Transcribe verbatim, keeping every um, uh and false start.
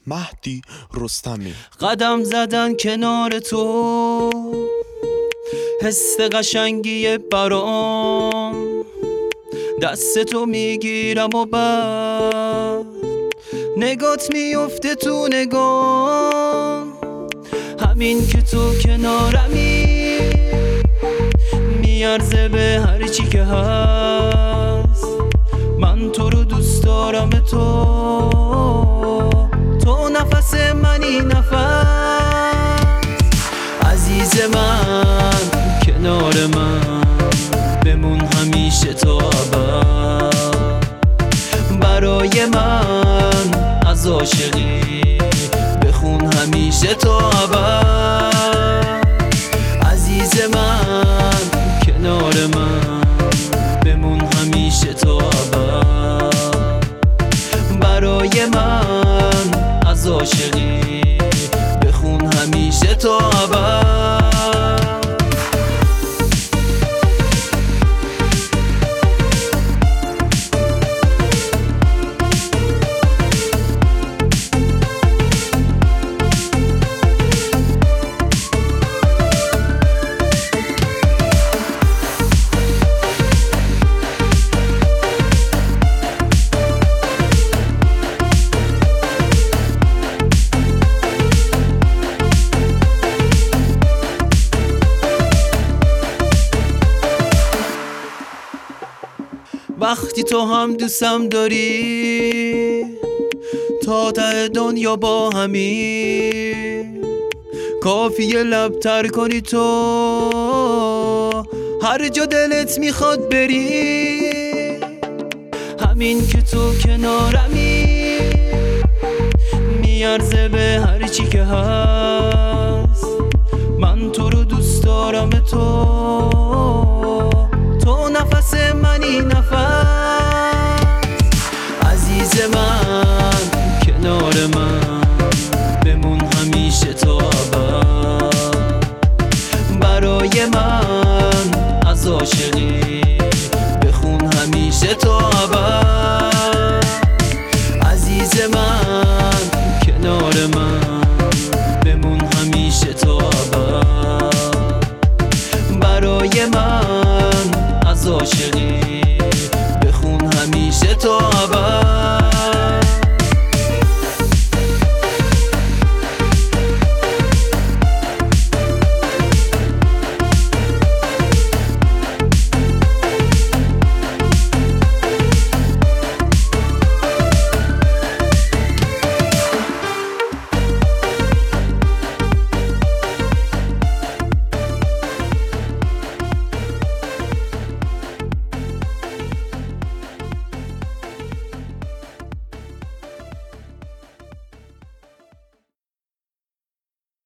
مهدی رستمی. قدم زدن کنار تو حس قشنگیه برام، دست تو میگیرم و بعد نگات میفته تو نگام. همین که تو کنارمی میارزه به هر چی که هست. من تو رو دوست دارم، تو تو نفس منی نفس. عزیز من کنار من بمون همیشه تا ابد. برای من از عاشقی بخون همیشه تا ابد. عزیز من کنار من بمون همیشه تا ابد. برای من از عاشقی بخون همیشه تا ابد. وقتی تو هم دوستم داری تا ته دنیا با همی، کافیه لب تر کنی تو هر جا دلت میخواد بری. همین که تو کنارمی میارزه به هر چی که هست. من تو رو دوست دارم، تو تو نفس منی نفس. عزیز من کنار من بمون همیشه تا ابد. برای من از عاشقی بخون همیشه تا ابد. عزیز من کنار من بمون همیشه تا ابد. برای من از عاشقی